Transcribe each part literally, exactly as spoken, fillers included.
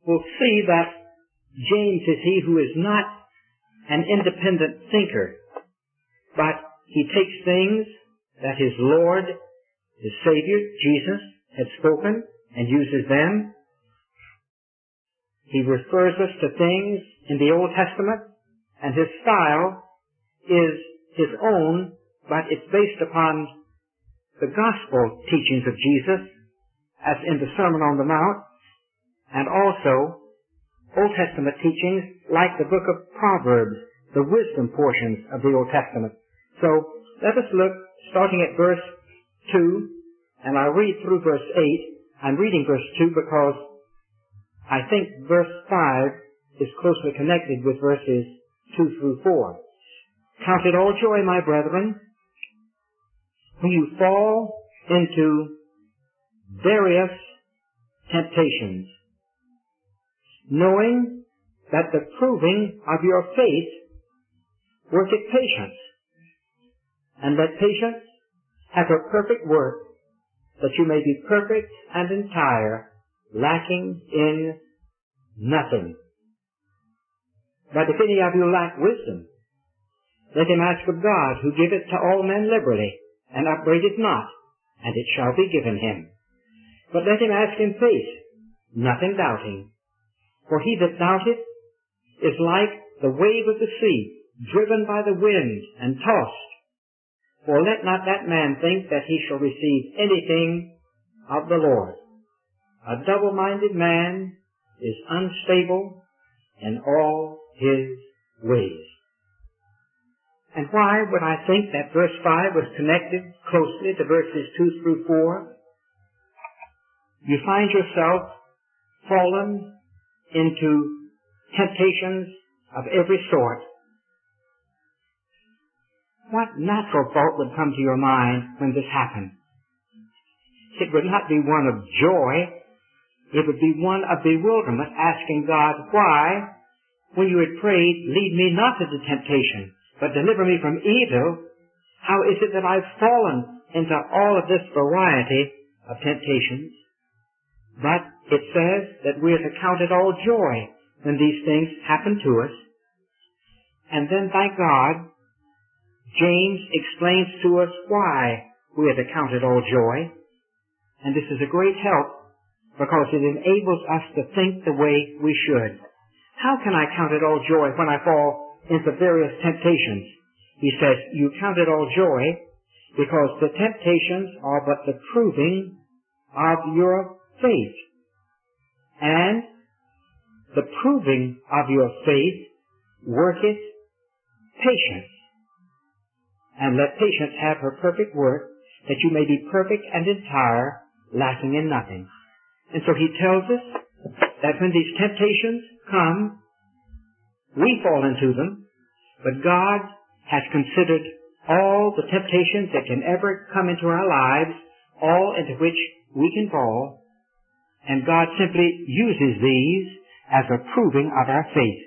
we'll see that James is he who is not an independent thinker, but he takes things that his Lord, his Savior, Jesus, had spoken and uses them. He refers us to things in the Old Testament, and his style is his own, but it's based upon the gospel teachings of Jesus, as in the Sermon on the Mount, and also Old Testament teachings like the book of Proverbs, the wisdom portions of the Old Testament. So let us look, starting at verse two, and I'll read through verse eight. I'm reading verse two because I think verse five is closely connected with verses two through four. Count it all joy, my brethren, when you fall into various temptations, knowing that the proving of your faith worketh patience, and let patience have her perfect work, that you may be perfect and entire, lacking in nothing. But if any of you lack wisdom, let him ask of God, who giveth to all men liberally, and upbraideth not, and it shall be given him. But let him ask in faith, nothing doubting. For he that doubteth is like the wave of the sea, driven by the wind and tossed. For let not that man think that he shall receive anything of the Lord. A double-minded man is unstable in all his ways. And why would I think that verse five was connected closely to verses two through four? You find yourself fallen into temptations of every sort. What natural thought would come to your mind when this happened? It would not be one of joy. It would be one of bewilderment, asking God, why, when you had prayed, lead me not into temptation, but deliver me from evil, how is it that I've fallen into all of this variety of temptations? But it says that we are to count it all joy when these things happen to us. And then, thank God, James explains to us why we are to count it all joy. And this is a great help because it enables us to think the way we should. How can I count it all joy when I fall into various temptations? He says, you count it all joy because the temptations are but the proving of your faith. And the proving of your faith worketh patience. And let patience have her perfect work, that you may be perfect and entire, lacking in nothing. And so he tells us that when these temptations come, we fall into them, but God has considered all the temptations that can ever come into our lives, all into which we can fall, and God simply uses these as a proving of our faith.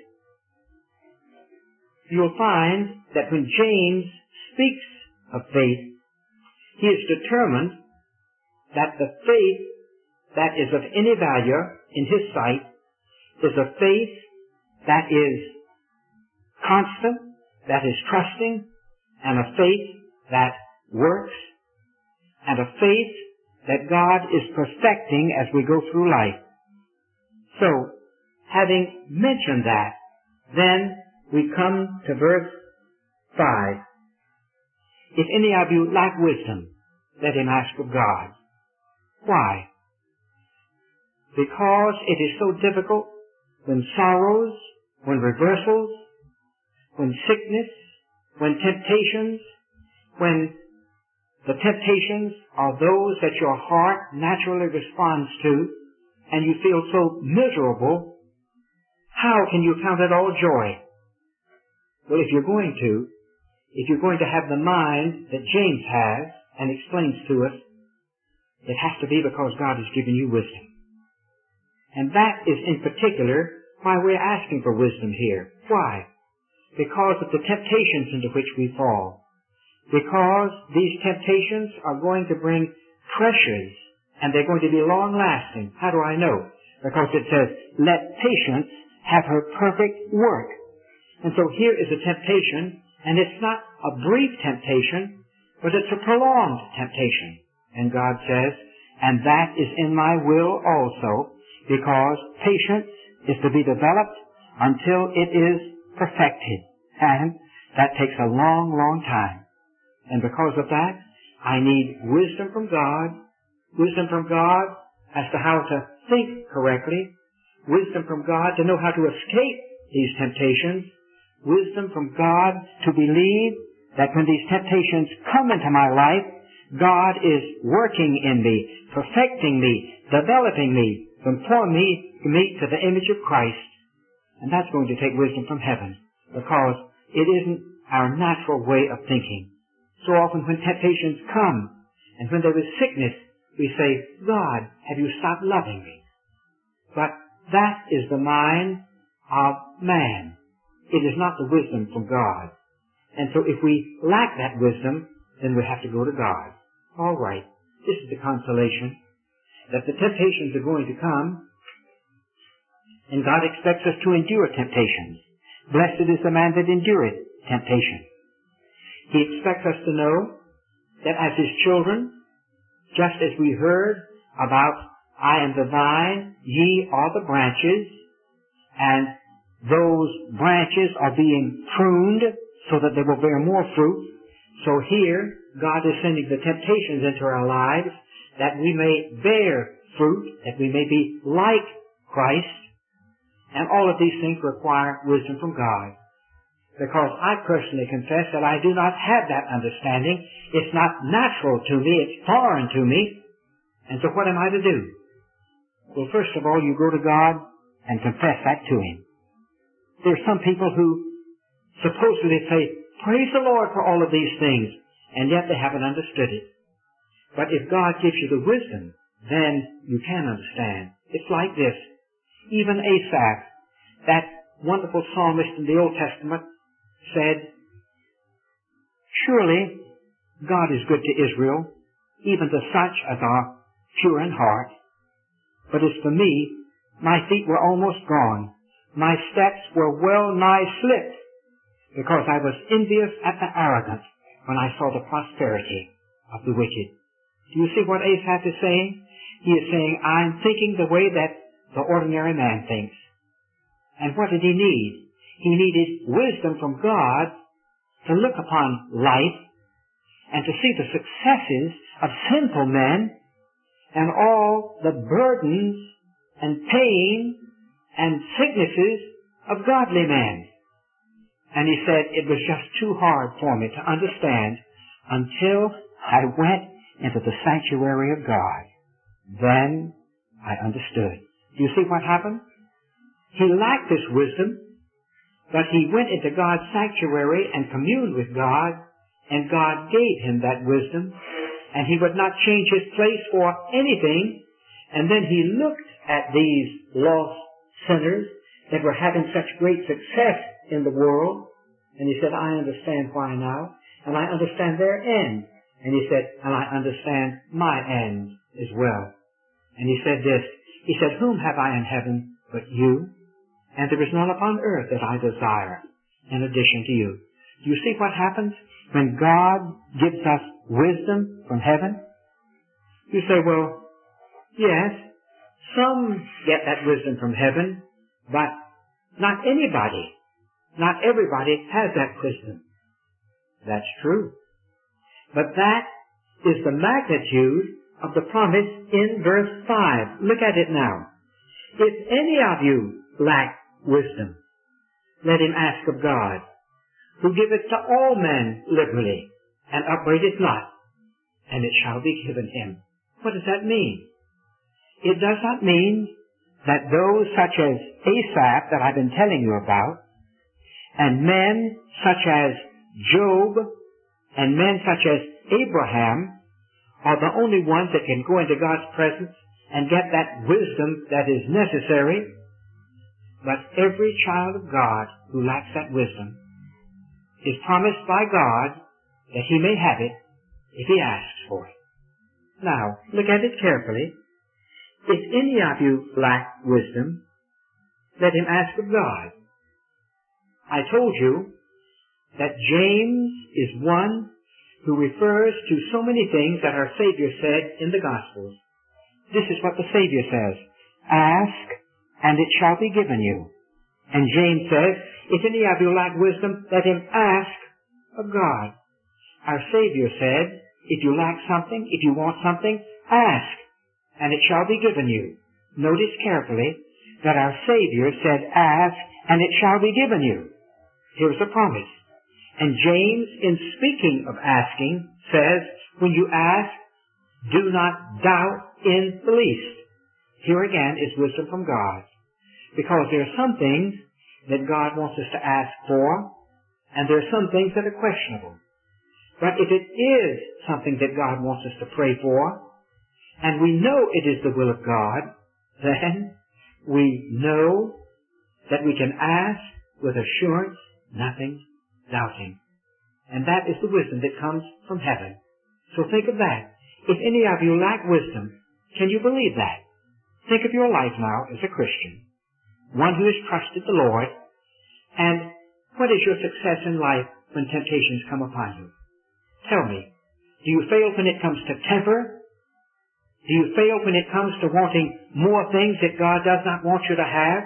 You'll find that when James speaks of faith, he is determined that the faith that is of any value in his sight is a faith that is constant, that is trusting, and a faith that works, and a faith that God is perfecting as we go through life. So, having mentioned that, then we come to verse five. If any of you lack wisdom, let him ask of God. Why? Because it is so difficult when sorrows, when reversals, when sickness, when temptations, when the temptations are those that your heart naturally responds to, and you feel so miserable, how can you count it all joy? Well, if you're going to, if you're going to have the mind that James has and explains to us, it has to be because God has given you wisdom. And that is in particular why we're asking for wisdom here. Why? Because of the temptations into which we fall. Because these temptations are going to bring pressures, and they're going to be long-lasting. How do I know? because it says, let patience have her perfect work. And so here is a temptation, and it's not a brief temptation, but it's a prolonged temptation. And God says, and that is in my will also, because patience is to be developed until it is perfected. And that takes a long, long time. And because of that, I need wisdom from God, wisdom from God as to how to think correctly, wisdom from God to know how to escape these temptations, wisdom from God to believe that when these temptations come into my life, God is working in me, perfecting me, developing me, conforming me, me to the image of Christ. And that's going to take wisdom from heaven, because it isn't our natural way of thinking. So often when temptations come, and when there is sickness, we say, God, have you stopped loving me? But that is the mind of man. It is not the wisdom from God. And so if we lack that wisdom, then we have to go to God. All right, this is the consolation, that the temptations are going to come, and God expects us to endure temptations. Blessed is the man that endureth temptation. He expects us to know that as His children, just as we heard about, I am the vine, ye are the branches, and those branches are being pruned so that they will bear more fruit. So here, God is sending the temptations into our lives that we may bear fruit, that we may be like Christ. And all of these things require wisdom from God. Because I personally confess that I do not have that understanding. It's not natural to me. It's foreign to me. And so what am I to do? Well, first of all, you go to God and confess that to Him. There are some people who supposedly say, praise the Lord for all of these things, and yet they haven't understood it. But if God gives you the wisdom, then you can understand. It's like this. Even Asaph, that wonderful psalmist in the Old Testament, said, surely God is good to Israel, even to such as are pure in heart. But as for me, my feet were almost gone. My steps were well nigh slipped, because I was envious at the arrogant when I saw the prosperity of the wicked. Do you see what Asaph is saying? He is saying, I'm thinking the way that the ordinary man thinks. And what did he need? He needed wisdom from God to look upon life and to see the successes of sinful men and all the burdens and pain and sicknesses of godly men. And he said, it was just too hard for me to understand until I went into the sanctuary of God. Then I understood. Do you see what happened? He lacked this wisdom, but he went into God's sanctuary and communed with God, and God gave him that wisdom, and he would not change his place for anything. And then he looked at these lost sinners that were having such great success in the world, and he said, I understand why now, and I understand their end. And he said, and I understand my end as well. And he said this, he said, whom have I in heaven but you? And there is none upon earth that I desire in addition to you. Do you see what happens when God gives us wisdom from heaven? You say, well, yes, some get that wisdom from heaven, but not anybody. Not everybody has that wisdom. That's true. But that is the magnitude of the promise in verse five. Look at it now. If any of you lack wisdom, let him ask of God, who giveth to all men liberally, and upbraideth not, and it shall be given him. What does that mean? It does not mean that those such as Asaph that I've been telling you about, and men such as Job, and men such as Abraham, are the only ones that can go into God's presence and get that wisdom that is necessary. But every child of God who lacks that wisdom is promised by God that he may have it if he asks for it. Now, look at it carefully. If any of you lack wisdom, let him ask of God. I told you that James is one who refers to so many things that our Savior said in the Gospels. This is what the Savior says, ask, and it shall be given you. And James says, if any of you lack wisdom, let him ask of God. Our Savior said, if you lack something, if you want something, ask, and it shall be given you. Notice carefully that our Savior said, ask, and it shall be given you. Here's the promise. And James, in speaking of asking, says, when you ask, do not doubt in the least. Here again is wisdom from God. Because there are some things that God wants us to ask for, and there are some things that are questionable. But if it is something that God wants us to pray for, and we know it is the will of God, then we know that we can ask with assurance, nothing doubting. And that is the wisdom that comes from heaven. So think of that. If any of you lack wisdom, can you believe that? Think of your life now as a Christian, one who has trusted the Lord, and what is your success in life when temptations come upon you? Tell me, do you fail when it comes to temper? Do you fail when it comes to wanting more things that God does not want you to have?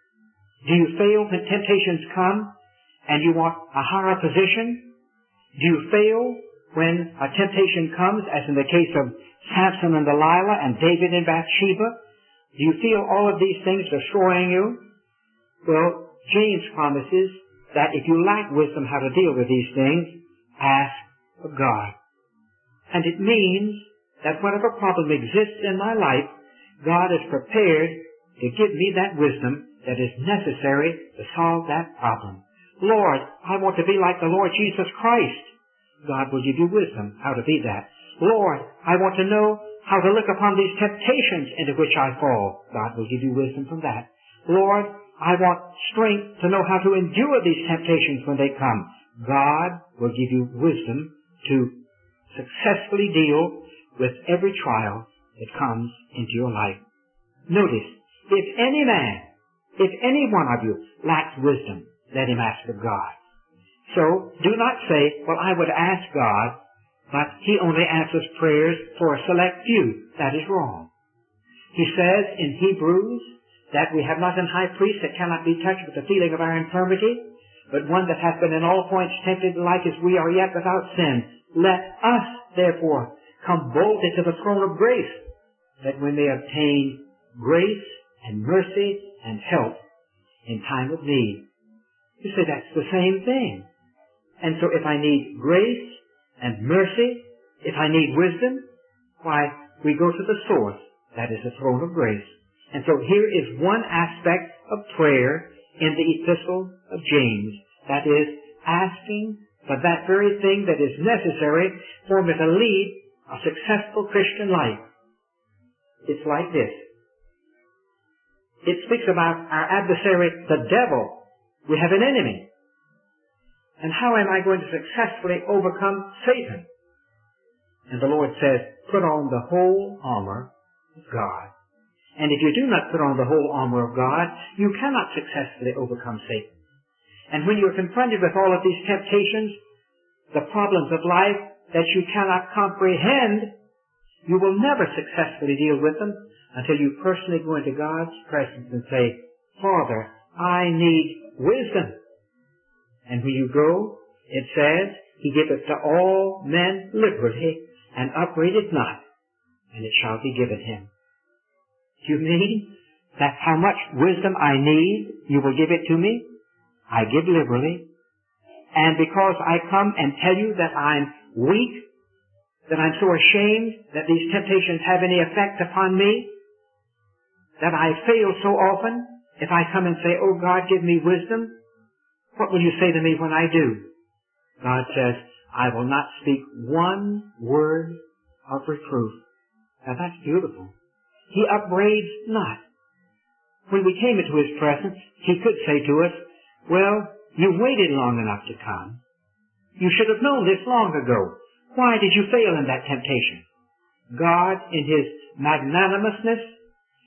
Do you fail when temptations come and you want a higher position? Do you fail when a temptation comes, as in the case of Samson and Delilah and David and Bathsheba? Do you feel all of these things destroying you? Well, James promises that if you lack wisdom how to deal with these things, ask of God. And it means that whatever problem exists in my life, God is prepared to give me that wisdom that is necessary to solve that problem. Lord, I want to be like the Lord Jesus Christ. God will give you wisdom how to be that. Lord, I want to know how to look upon these temptations into which I fall. God will give you wisdom from that. Lord, I want strength to know how to endure these temptations when they come. God will give you wisdom to successfully deal with every trial that comes into your life. Notice, if any man, if any one of you lacks wisdom, let him ask of God. So, do not say, well, I would ask God, but he only answers prayers for a select few. That is wrong. He says in Hebrews that we have not an high priest that cannot be touched with the feeling of our infirmity, but one that hath been in all points tempted like as we are, yet without sin. Let us, therefore, come boldly to the throne of grace, that we may obtain grace and mercy and help in time of need. You say that's the same thing. And so if I need grace and mercy, if I need wisdom, why, we go to the source, that is the throne of grace. And so here is one aspect of prayer in the epistle of James, that is, asking for that very thing that is necessary for me to lead a successful Christian life. It's like this. It speaks about our adversary, the devil. We have an enemy. And how am I going to successfully overcome Satan? And the Lord says, put on the whole armor of God. And if you do not put on the whole armor of God, you cannot successfully overcome Satan. And when you're confronted with all of these temptations, the problems of life that you cannot comprehend, you will never successfully deal with them until you personally go into God's presence and say, Father, I need wisdom. And when you go, it says, He giveth to all men liberty, and upbraideth not, and it shall be given him. Do you mean that how much wisdom I need, you will give it to me? I give liberally. And because I come and tell you that I'm weak, that I'm so ashamed that these temptations have any effect upon me, that I fail so often, if I come and say, oh God, give me wisdom, what will you say to me when I do? God says, I will not speak one word of reproof. Now that's beautiful. He upbraids not. When we came into His presence, He could say to us, well, you waited long enough to come. You should have known this long ago. Why did you fail in that temptation? God, in His magnanimousness,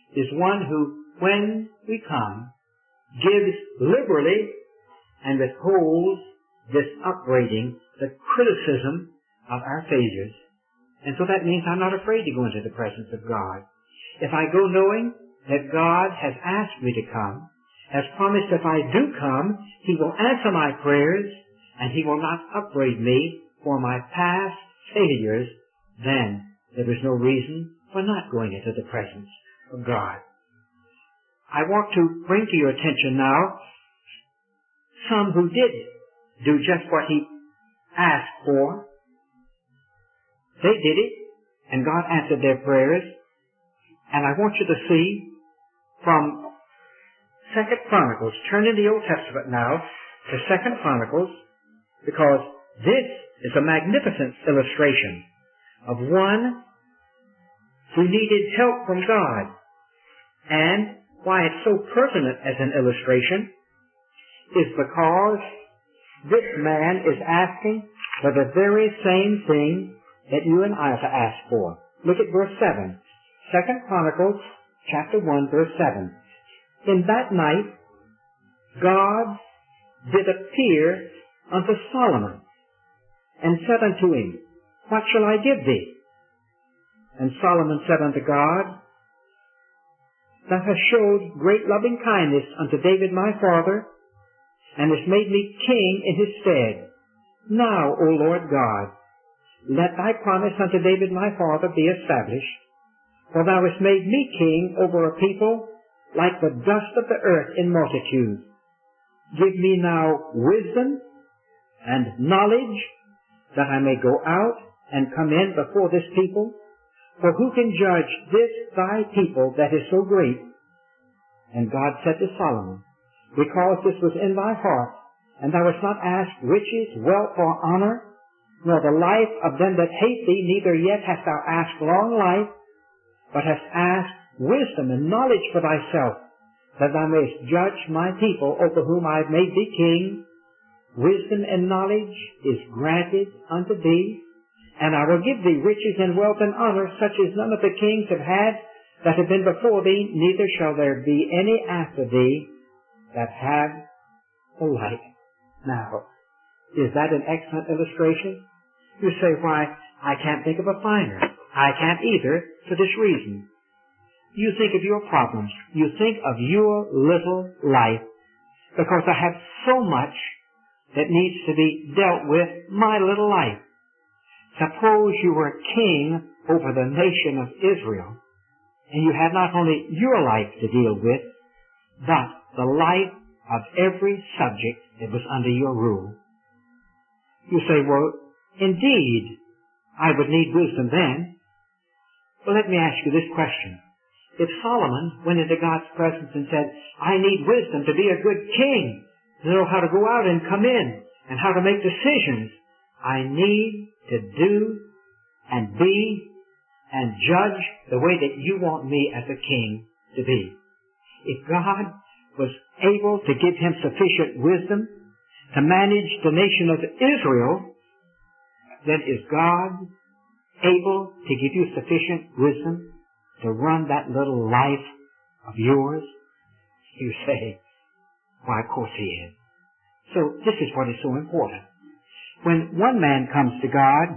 is one who, when we come, gives liberally and withholds this upbraiding, the criticism of our failures. And so that means I'm not afraid to go into the presence of God. If I go knowing that God has asked me to come, has promised if I do come, He will answer my prayers, and He will not upbraid me for my past failures, then there is no reason for not going into the presence of God. I want to bring to your attention now some who did do just what He asked for. They did it, and God answered their prayers. And I want you to see from Second Chronicles, turn in the Old Testament now to Second Chronicles, because this is a magnificent illustration of one who needed help from God. And why it's so pertinent as an illustration is because this man is asking for the very same thing that you and I are to ask for. Look at verse seven. Second Chronicles chapter one, verse seven. In that night God did appear unto Solomon, and said unto him, What shall I give thee? And Solomon said unto God, Thou hast showed great loving kindness unto David my father, and hast made me king in his stead. Now, O Lord God, let thy promise unto David my father be established, for thou hast made me king over a people like the dust of the earth in multitude. Give me now wisdom and knowledge, that I may go out and come in before this people. For who can judge this thy people that is so great? And God said to Solomon, Because this was in thy heart, and thou hast not asked riches, wealth, or honor, nor the life of them that hate thee, neither yet hast thou asked long life, but hast asked wisdom and knowledge for thyself, that thou mayest judge my people over whom I have made thee king. Wisdom and knowledge is granted unto thee, and I will give thee riches and wealth and honor, such as none of the kings have had that have been before thee, neither shall there be any after thee that have the like. Now, is that an excellent illustration? You say, why, I can't think of a finer. I can't either, for this reason. You think of your problems. You think of your little life, because I have so much that needs to be dealt with my little life. Suppose you were king over the nation of Israel, and you had not only your life to deal with, but the life of every subject that was under your rule. You say, well, indeed, I would need wisdom then. Well, let me ask you this question. If Solomon went into God's presence and said, I need wisdom to be a good king, to know how to go out and come in, and how to make decisions, I need to do and be and judge the way that you want me as a king to be. If God was able to give him sufficient wisdom to manage the nation of Israel, then is God able to give you sufficient wisdom to run that little life of yours? You say, why, of course he is. So this is what is so important. When one man comes to God,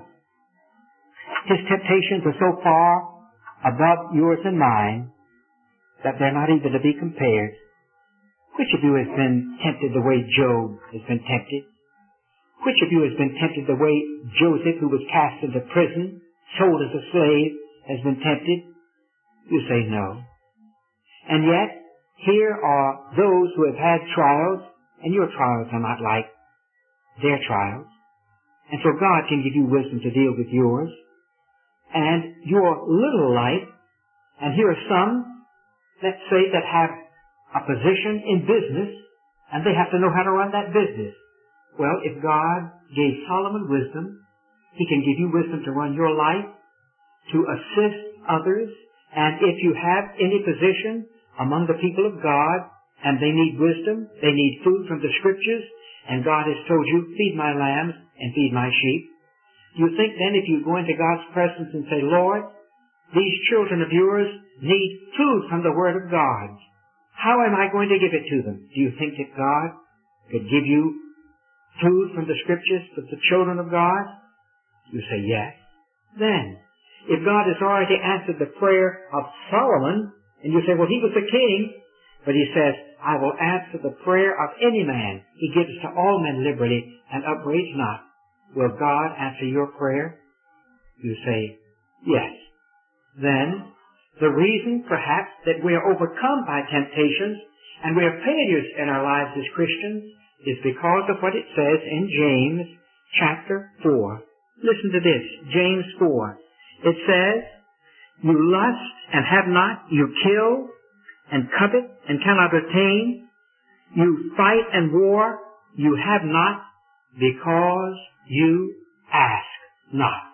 his temptations are so far above yours and mine that they're not even to be compared. Which of you has been tempted the way Job has been tempted? Which of you has been tempted the way Joseph, who was cast into prison, sold as a slave, has been tempted? You say no. And yet, here are those who have had trials, and your trials are not like their trials. And so God can give you wisdom to deal with yours and your little life. And here are some, let's say, that have a position in business, and they have to know how to run that business. Well, if God gave Solomon wisdom, he can give you wisdom to run your life, to assist others, and if you have any position among the people of God, and they need wisdom, they need food from the Scriptures, and God has told you, feed my lambs and feed my sheep, you think then if you go into God's presence and say, Lord, these children of yours need food from the Word of God. How am I going to give it to them? Do you think that God could give you food from the Scriptures for the children of God? You say yes. Then, if God has already answered the prayer of Solomon, and you say, well, he was a king, but he says, I will answer the prayer of any man. He gives to all men liberally and upbraids not. Will God answer your prayer? You say, yes. Then, the reason, perhaps, that we are overcome by temptations and we are failures in our lives as Christians is because of what it says in James chapter four. Listen to this, James four. It says, you lust and have not, you kill and covet and cannot attain, you fight and war, you have not, because you ask not.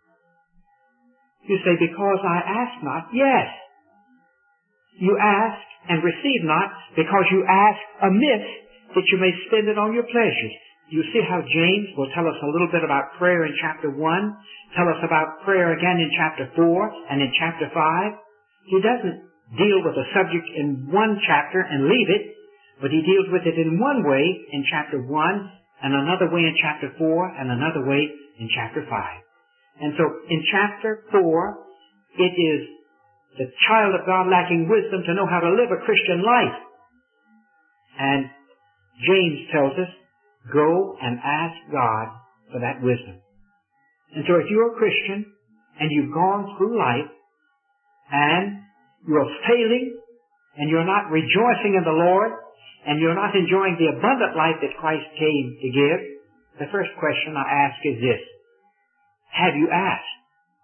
You say, because I ask not? Yes. You ask and receive not because you ask amiss that you may spend it on your pleasures. You see how James will tell us a little bit about prayer in chapter one, tell us about prayer again in chapter four and in chapter five. He doesn't deal with a subject in one chapter and leave it, but he deals with it in one way in chapter one and another way in chapter four and another way in chapter five. And so in chapter four, it is the child of God lacking wisdom to know how to live a Christian life. And James tells us, go and ask God for that wisdom. And so if you're a Christian and you've gone through life and you're failing and you're not rejoicing in the Lord and you're not enjoying the abundant life that Christ came to give, the first question I ask is this. Have you asked?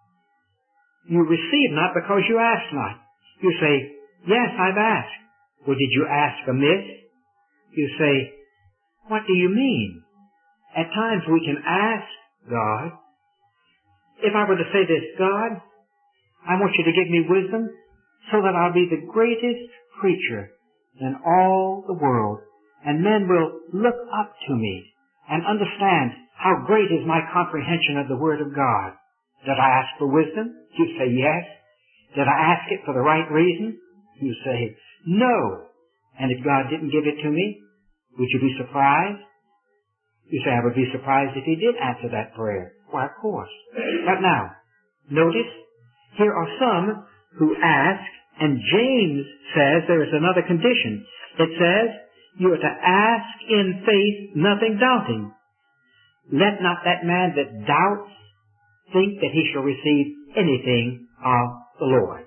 You receive not because you ask not. You say, yes, I've asked. Well, did you ask amiss? You say, what do you mean? At times we can ask God. If I were to say this, God, I want you to give me wisdom so that I'll be the greatest preacher in all the world, and men will look up to me and understand how great is my comprehension of the Word of God. Did I ask for wisdom? You say yes. Did I ask it for the right reason? You say no. And if God didn't give it to me, would you be surprised? You say, I would be surprised if He did answer that prayer. Why, of course. But now, notice, here are some who ask, and James says there is another condition. It says, you are to ask in faith, nothing doubting. Let not that man that doubts think that he shall receive anything of the Lord.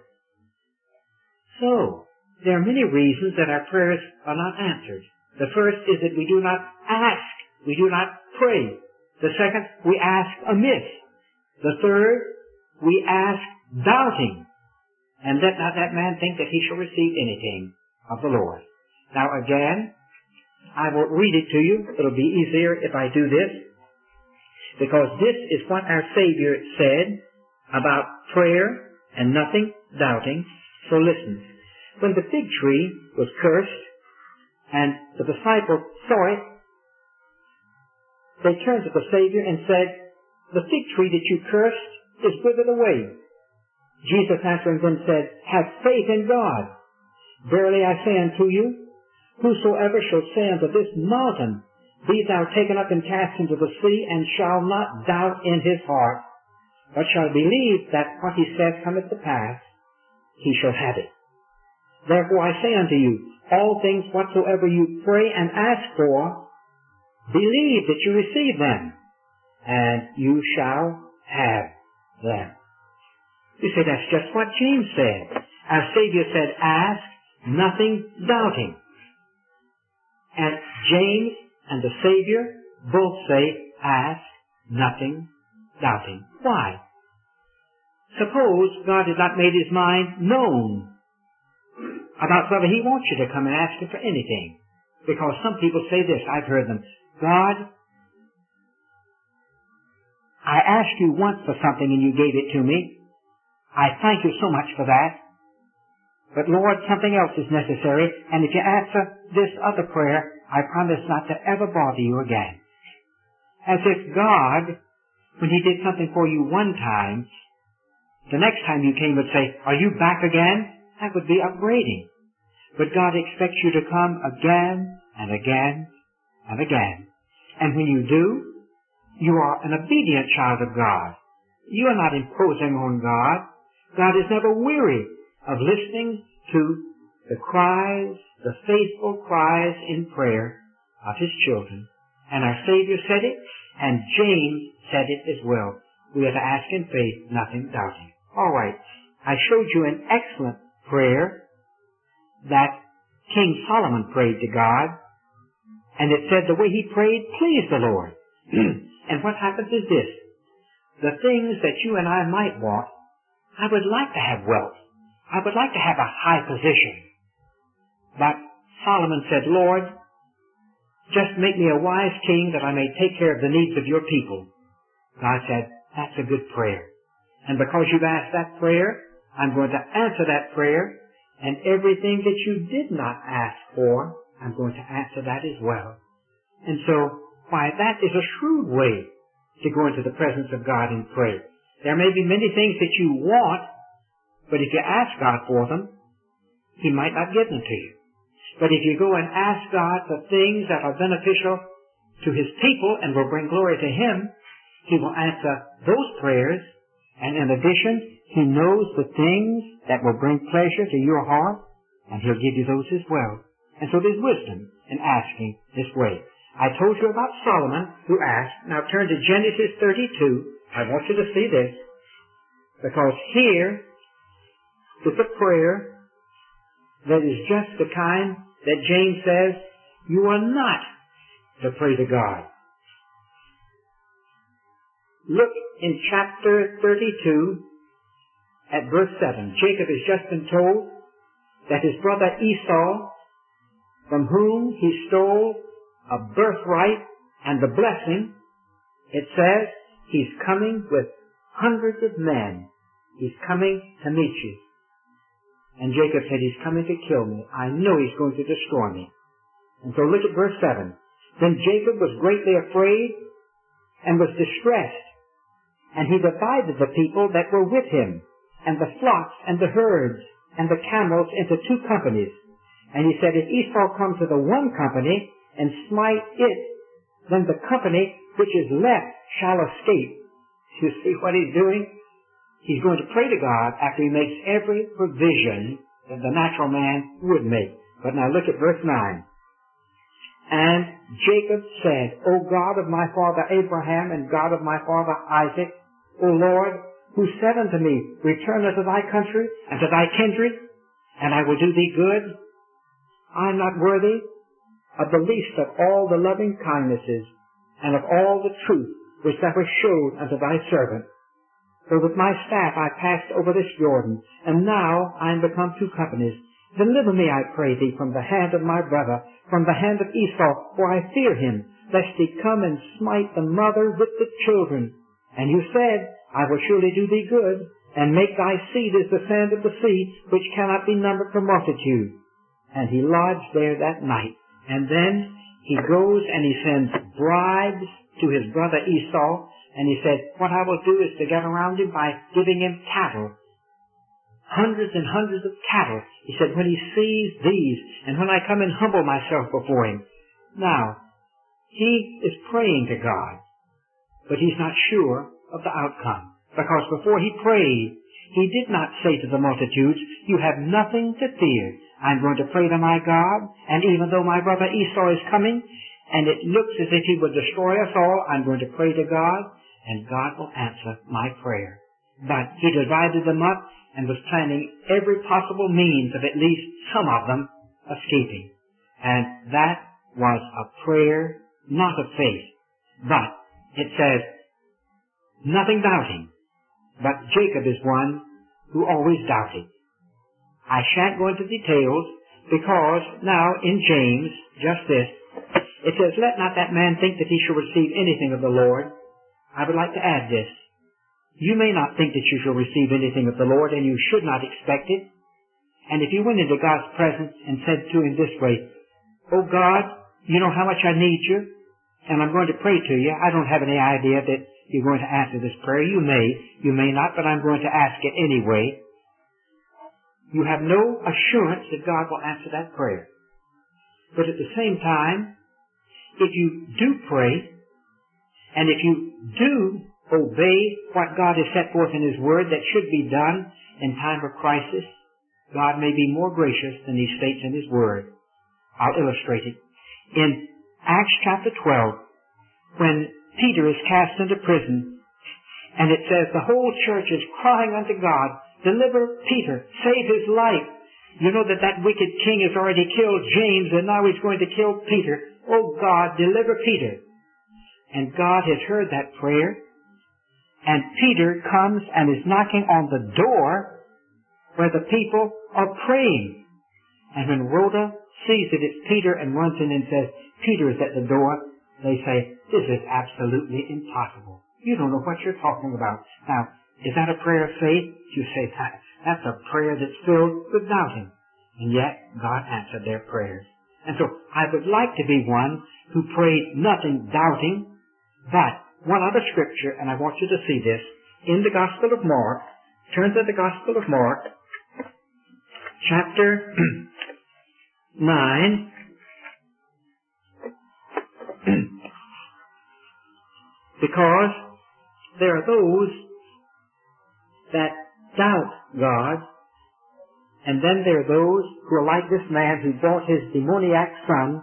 So, there are many reasons that our prayers are not answered. The first is that we do not ask. We do not pray. The second, we ask amiss. The third, we ask doubting. And let not that man think that he shall receive anything of the Lord. Now again, I will read it to you. It'll be easier if I do this, because this is what our Savior said about prayer and nothing doubting. So listen. When the fig tree was cursed and the disciples saw it, they turned to the Savior and said, the fig tree that you cursed is withered away. Jesus answering them said, have faith in God. Verily I say unto you, whosoever shall say unto this mountain, be thou taken up and cast into the sea, and shall not doubt in his heart, but shall believe that what he saith cometh to pass, he shall have it. Therefore I say unto you, all things whatsoever you pray and ask for, believe that you receive them, and you shall have them. You say, that's just what James said. Our Savior said, ask, nothing doubting. And James and the Savior both say, ask, nothing doubting. Why? Suppose God had not made His mind known about whether He wants you to come and ask Him for anything. Because some people say this, I've heard them, God, I asked you once for something and you gave it to me. I thank you so much for that. But Lord, something else is necessary, and if you answer this other prayer, I promise not to ever bother you again. As if God, when He did something for you one time, the next time you came would say, are you back again? That would be upbraiding. But God expects you to come again and again and again. And when you do, you are an obedient child of God. You are not imposing on God. God is never weary of listening to the cries, the faithful cries in prayer of His children. And our Savior said it, and James said it as well. We are to ask in faith, nothing doubting. All right. I showed you an excellent prayer that King Solomon prayed to God, and it said the way he prayed pleased the Lord. And what happens is this. The things that you and I might want, I would like to have wealth. I would like to have a high position. But Solomon said, Lord, just make me a wise king that I may take care of the needs of your people. God said, that's a good prayer. And because you've asked that prayer, I'm going to answer that prayer, and everything that you did not ask for, I'm going to answer that as well. And so, why, that is a shrewd way to go into the presence of God and pray. There may be many things that you want, but if you ask God for them, He might not give them to you. But if you go and ask God for things that are beneficial to His people and will bring glory to Him, He will answer those prayers, and in addition, He knows the things that will bring pleasure to your heart, and He'll give you those as well. And so there's wisdom in asking this way. I told you about Solomon who asked. Now turn to Genesis thirty-two. I want you to see this, because here is a prayer that is just the kind that James says you are not to pray to God. Look in chapter thirty-two at verse seven. Jacob has just been told that his brother Esau, from whom he stole a birthright and the blessing, it says he's coming with hundreds of men. He's coming to meet you. And Jacob said, he's coming to kill me. I know he's going to destroy me. And so look at verse seven. Then Jacob was greatly afraid and was distressed, and he divided the people that were with him, and the flocks and the herds and the camels into two companies. And he said, if Esau come to the one company and smite it, then the company which is left shall escape. You see what he's doing? He's going to pray to God after he makes every provision that the natural man would make. But now look at verse nine. And Jacob said, O God of my father Abraham and God of my father Isaac, O Lord, who said unto me, return unto thy country and to thy kindred, and I will do thee good. I am not worthy of the least of all the loving kindnesses and of all the truth which thou hast showed unto thy servant. For with my staff I passed over this Jordan, and now I am become two companies. Deliver me, I pray thee, from the hand of my brother, from the hand of Esau, for I fear him, lest he come and smite the mother with the children. And you said, I will surely do thee good, and make thy seed as the sand of the sea, which cannot be numbered for multitude. And he lodged there that night. And then he goes and he sends bribes to his brother Esau, and he said, what I will do is to get around him by giving him cattle. Hundreds and hundreds of cattle. He said, when he sees these, and when I come and humble myself before him. Now, he is praying to God, but he's not sure of the outcome. Because before he prayed, he did not say to the multitudes, you have nothing to fear. I'm going to pray to my God, and even though my brother Esau is coming, and it looks as if he would destroy us all, I'm going to pray to God, and God will answer my prayer. But he divided them up and was planning every possible means of at least some of them escaping. And that was a prayer not of faith, but it says, nothing doubting. But Jacob is one who always doubted. I shan't go into details because now in James, just this, it says, let not that man think that he shall receive anything of the Lord. I would like to add this. You may not think that you shall receive anything of the Lord, and you should not expect it. And if you went into God's presence and said to him this way, oh God, you know how much I need you, and I'm going to pray to you. I don't have any idea that you're going to answer this prayer. You may, you may not, but I'm going to ask it anyway. you have no assurance that God will answer that prayer. But at the same time, if you do pray, and if you do obey what God has set forth in His Word that should be done in time of crisis, God may be more gracious than He states in His Word. I'll illustrate it. In Acts chapter twelve, when Peter is cast into prison, and it says the whole church is crying unto God, deliver Peter, save his life. You know that that wicked king has already killed James, and now he's going to kill Peter. Oh God, deliver Peter. And God has heard that prayer, and Peter comes and is knocking on the door where the people are praying. And when Rhoda sees that it's Peter and runs in and says, Peter is at the door, they say, this is absolutely impossible. You don't know what you're talking about. Now, is that a prayer of faith? You say that. That's a prayer that's filled with doubting. And yet, God answered their prayers. And so, I would like to be one who prayed nothing doubting, but one other scripture, and I want you to see this, in the Gospel of Mark. Turn to the Gospel of Mark, chapter nine. Because there are those that doubt God, and then there are those who are like this man who brought his demoniac son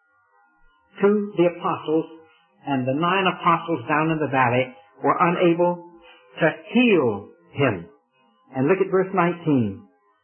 to the apostles, and the nine apostles down in the valley were unable to heal him. And look at verse nineteen.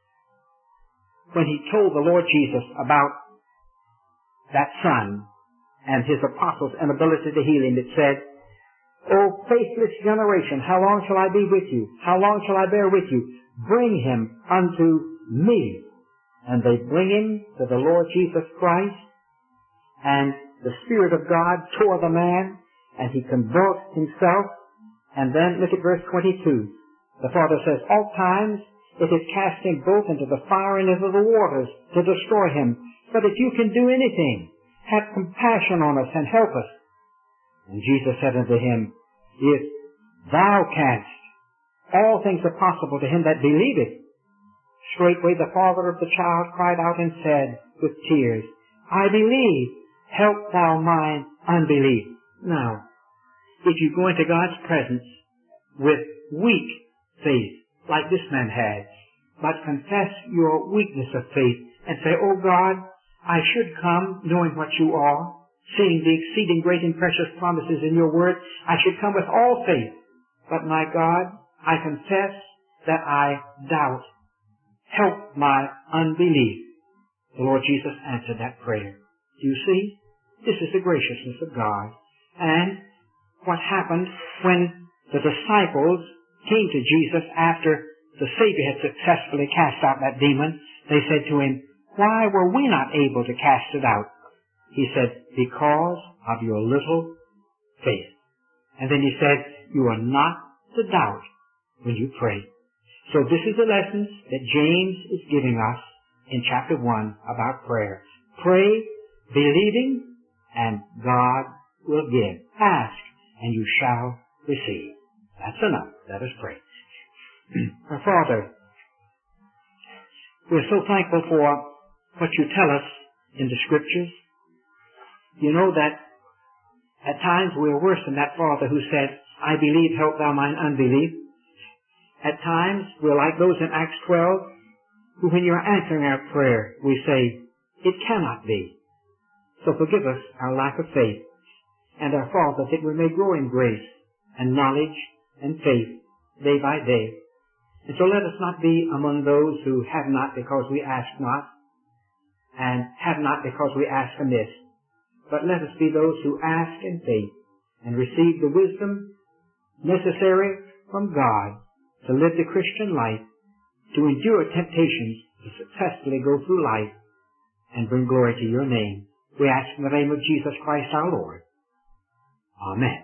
When he told the Lord Jesus about that son and his apostles' inability to heal him, it said, O faithless generation, how long shall I be with you? How long shall I bear with you? Bring him unto me. And they bring him to the Lord Jesus Christ, and the Spirit of God tore the man, and he convulsed himself. And then look at verse twenty-two. The Father says, all times it has cast him both into the fire and into the waters to destroy him. But if you can do anything, have compassion on us and help us. And Jesus said unto him, if thou canst, all things are possible to him that believeth. Straightway the father of the child cried out and said with tears, I believe, help thou mine unbelief. Now, if you go into God's presence with weak faith, like this man had, but confess your weakness of faith and say, oh God, I should come knowing what you are, seeing the exceeding great and precious promises in your word, I should come with all faith. But my God, I confess that I doubt. Help my unbelief. The Lord Jesus answered that prayer. Do you see? This is the graciousness of God. And what happened when the disciples came to Jesus after the Savior had successfully cast out that demon, they said to him, why were we not able to cast it out? He said, because of your little faith. And then he said, you are not to doubt when you pray. So this is the lessons that James is giving us in chapter one about prayer. Pray, believing, and God will give. Ask, and you shall receive. That's enough. Let us pray. Our Father, we're so thankful for what you tell us in the Scriptures. You know that at times we are worse than that father who said, I believe, help thou mine unbelief. At times we're like those in Acts twelve, who when you're answering our prayer, we say, it cannot be. So forgive us our lack of faith, and our Father, that we may grow in grace and knowledge and faith day by day. And so let us not be among those who have not because we ask not, and have not because we ask amiss. But let us be those who ask in faith and receive the wisdom necessary from God to live the Christian life, to endure temptations, to successfully go through life and bring glory to your name. We ask in the name of Jesus Christ our Lord. Amen.